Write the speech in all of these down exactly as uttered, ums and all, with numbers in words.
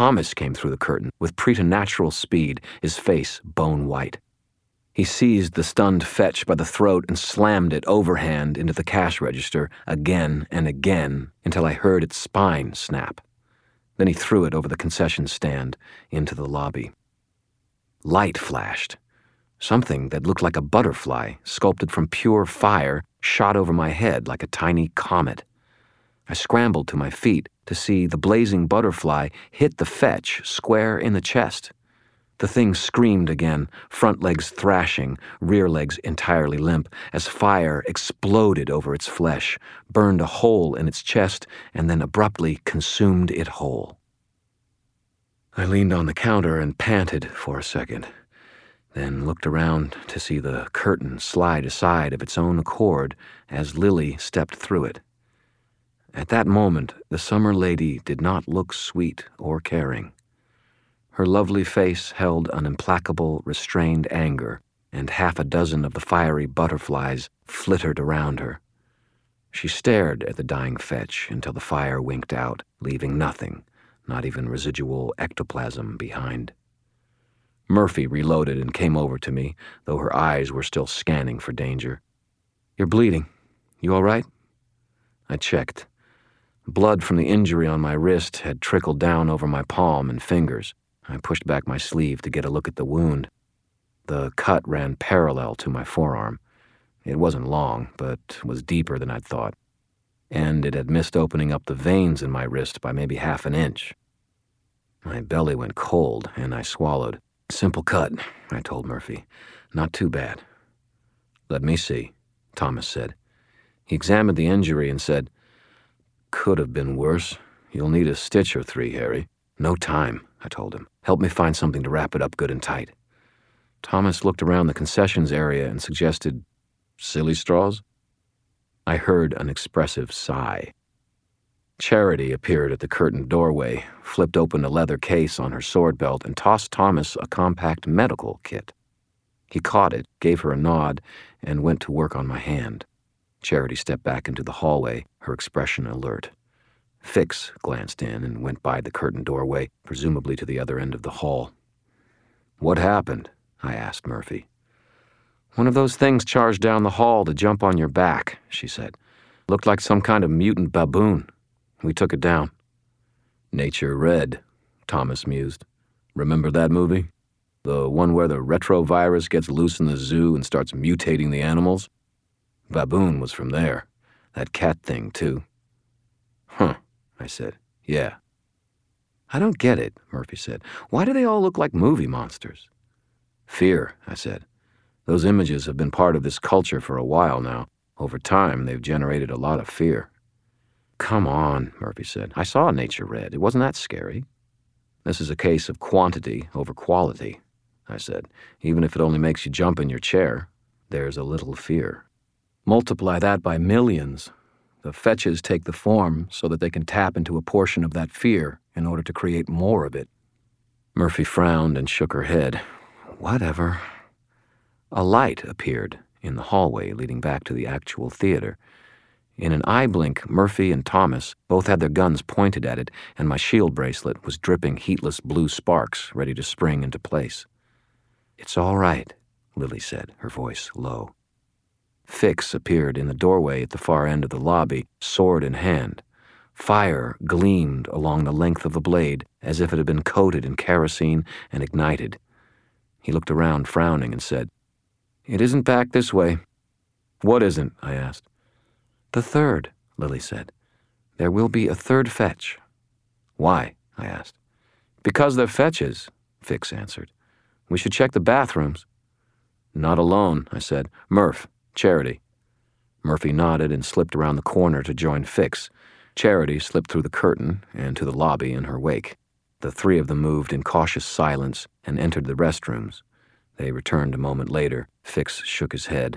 Thomas came through the curtain with preternatural speed, his face bone white. He seized the stunned Fetch by the throat and slammed it overhand into the cash register again and again until I heard its spine snap. Then he threw it over the concession stand into the lobby. Light flashed. Something that looked like a butterfly, sculpted from pure fire, shot over my head like a tiny comet. I scrambled to my feet to see the blazing butterfly hit the Fetch square in the chest. The thing screamed again, front legs thrashing, rear legs entirely limp, as fire exploded over its flesh, burned a hole in its chest, and then abruptly consumed it whole. I leaned on the counter and panted for a second, then looked around to see the curtain slide aside of its own accord as Lily stepped through it. At that moment, the summer lady did not look sweet or caring. Her lovely face held an implacable, restrained anger, and half a dozen of the fiery butterflies flittered around her. She stared at the dying Fetch until the fire winked out, leaving nothing, not even residual ectoplasm behind. Murphy reloaded and came over to me, though her eyes were still scanning for danger. "You're bleeding. You all right?" I checked. Blood from the injury on my wrist had trickled down over my palm and fingers. I pushed back my sleeve to get a look at the wound. The cut ran parallel to my forearm. It wasn't long, but was deeper than I'd thought, and it had missed opening up the veins in my wrist by maybe half an inch. My belly went cold, and I swallowed. "Simple cut," I told Murphy. "Not too bad." "Let me see," Thomas said. He examined the injury and said, "Could have been worse. You'll need a stitch or three, Harry." "No time," I told him. "Help me find something to wrap it up good and tight." Thomas looked around the concessions area and suggested, "Silly straws?" I heard an expressive sigh. Charity appeared at the curtained doorway, flipped open a leather case on her sword belt, and tossed Thomas a compact medical kit. He caught it, gave her a nod, and went to work on my hand. Charity stepped back into the hallway, her expression alert. Fix glanced in and went by the curtained doorway, presumably to the other end of the hall. "What happened?" I asked Murphy. "One of those things charged down the hall to jump on your back," she said. "Looked like some kind of mutant baboon. We took it down." "Nature Red," Thomas mused. "Remember that movie? The one where the retrovirus gets loose in the zoo and starts mutating the animals? Baboon was from there. That cat thing, too." "Huh," I said. "Yeah." "I don't get it," Murphy said. "Why do they all look like movie monsters?" "Fear," I said. "Those images have been part of this culture for a while now. Over time, they've generated a lot of fear." "Come on," Murphy said. "I saw Nature Red. It wasn't that scary." "This is a case of quantity over quality," I said. "Even if it only makes you jump in your chair, there's a little fear. Multiply that by millions. The Fetches take the form so that they can tap into a portion of that fear in order to create more of it." Murphy frowned and shook her head. "Whatever." A light appeared in the hallway leading back to the actual theater. In an eye blink, Murphy and Thomas both had their guns pointed at it, and my shield bracelet was dripping heatless blue sparks ready to spring into place. "It's all right," Lily said, her voice low. Fix appeared in the doorway at the far end of the lobby, sword in hand. Fire gleamed along the length of the blade, as if it had been coated in kerosene and ignited. He looked around, frowning, and said, "It isn't back this way." "What isn't?" I asked. "The third," Lily said. "There will be a third Fetch." "Why?" I asked. "Because they're Fetches," Fix answered. "We should check the bathrooms." "Not alone," I said. "Murph, Charity." Murphy nodded and slipped around the corner to join Fix. Charity slipped through the curtain and to the lobby in her wake. The three of them moved in cautious silence and entered the restrooms. They returned a moment later. Fix shook his head.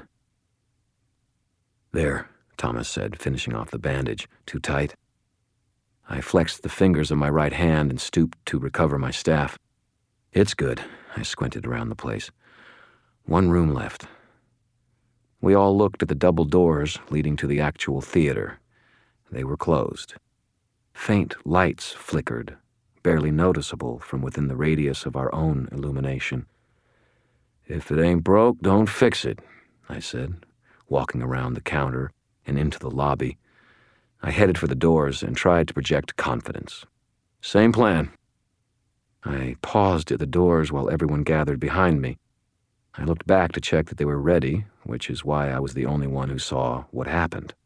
"There," Thomas said, finishing off the bandage. "Too tight?" I flexed the fingers of my right hand and stooped to recover my staff. "It's good." I squinted around the place. One room left. We all looked at the double doors leading to the actual theater. They were closed. Faint lights flickered, barely noticeable from within the radius of our own illumination. "If it ain't broke, don't fix it," I said, walking around the counter and into the lobby. I headed for the doors and tried to project confidence. "Same plan." I paused at the doors while everyone gathered behind me. I looked back to check that they were ready, which is why I was the only one who saw what happened.